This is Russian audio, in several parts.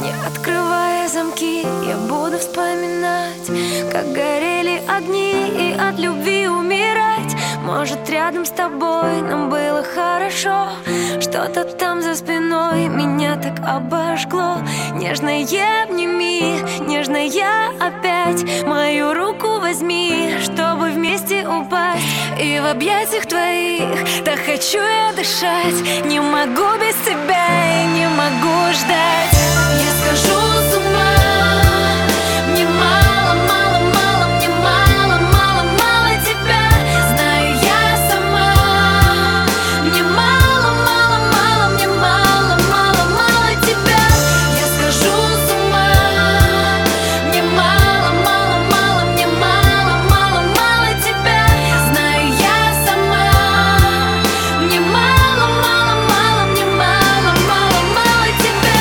Не открывая замки, я буду вспоминать, как горели огни, и от любви умирать. Может, рядом с тобой нам было хорошо. Что-то там за спиной меня так обожгло. Нежная обними, нежная опять мою руку возьми, чтобы вместе упасть. И в объятиях твоих так хочу я дышать. Не могу без тебя и не могу ждать. Я схожу с ума. Мне мало, мало, мало, мне мало, мало, мало тебя. Знаю я сама. Мне мало, мало, мало, мне мало, мало, мало тебя. Я схожу с ума. Мне мало, мало, мало, мне мало, мало, мало тебя. Знаю я сама. Мне мало, мало, мало, мне мало, мало, мало тебя.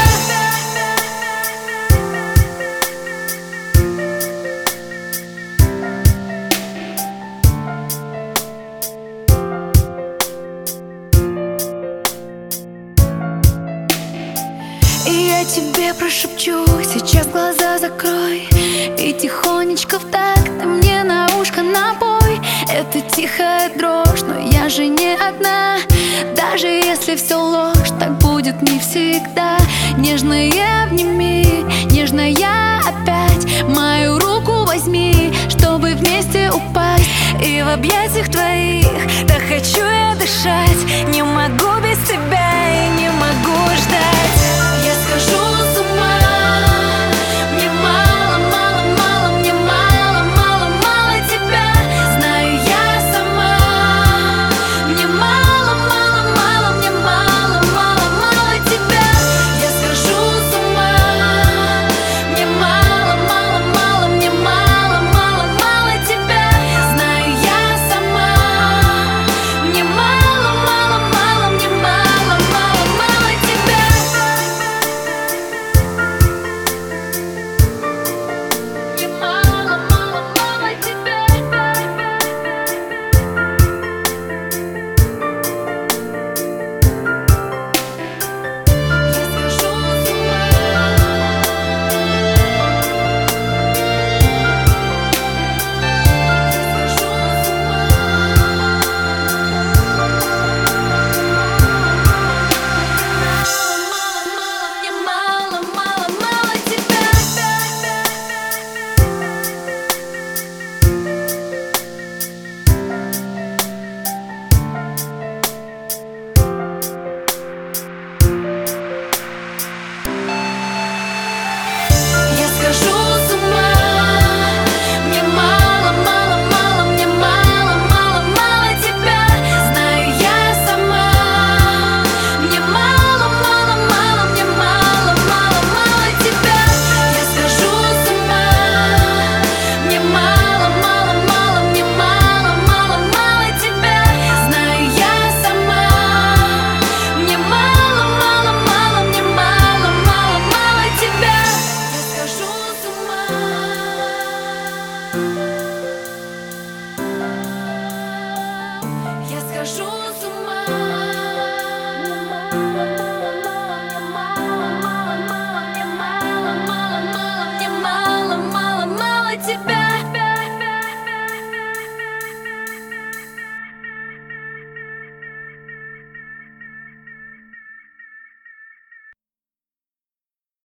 И я тебе прошепчу, сейчас глаза закрой, и тихонечко в такт ты мне на ушко напой. Это тихая дрожь, но я же не одна. Даже если все ложь, так будет не всегда. Нежная обними, нежная опять мою руку возьми, чтобы вместе упасть. И в объятиях твоих